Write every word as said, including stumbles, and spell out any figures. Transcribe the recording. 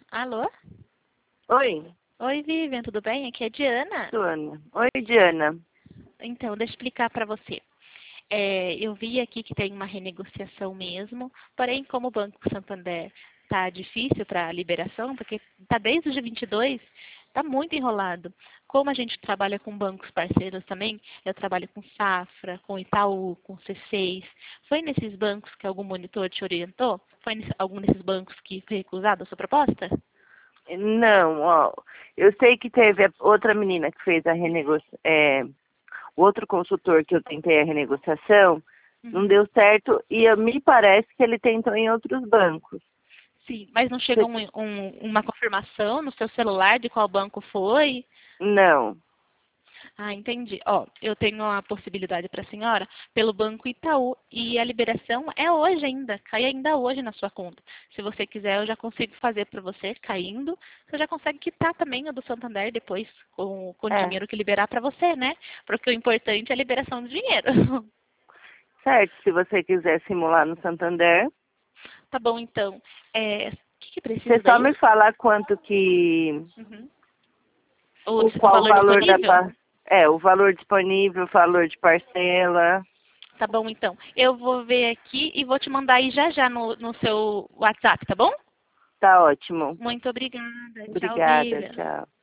Alô? Oi, Oi, Vivian, tudo bem? Aqui é a Diana. Diana. Oi, Diana. Então, deixa eu explicar para você. É, eu vi aqui que tem uma renegociação mesmo, porém, como o Banco Santander está difícil para a liberação, porque está desde o dia vinte e dois, está muito enrolado. Como a gente trabalha com bancos parceiros também, eu trabalho com Safra, com Itaú, com C seis. Foi nesses bancos que algum monitor te orientou? Foi nesse, algum desses bancos que foi recusado a sua proposta? Não, ó, eu sei que teve a outra menina que fez a renegociação, é, o outro consultor que eu tentei a renegociação, não Uhum. deu certo e eu- me parece que ele tentou em outros bancos. Sim, mas não chegou um- um- uma confirmação no seu celular de qual banco foi? Não, Ah, entendi. Ó, eu tenho a possibilidade para a senhora pelo Banco Itaú e a liberação é hoje ainda, cai ainda hoje na sua conta. Se você quiser, eu já consigo fazer para você caindo. Você já consegue quitar também o do Santander depois com, com o é, dinheiro que liberar para você, né? Porque o importante é a liberação do dinheiro. certo, se você quiser simular no Santander, Tá bom, então. É, o que, que você precisa só daí? me falar quanto que, Uhum. O, o o qual valor valor da, disponível? pa- é, o valor disponível, o valor de parcela, Tá bom, então. Eu vou ver aqui e vou te mandar aí já já no, no seu WhatsApp, tá bom? tá ótimo. Muito obrigada. Tchau, Obrigada, Vivian. tchau.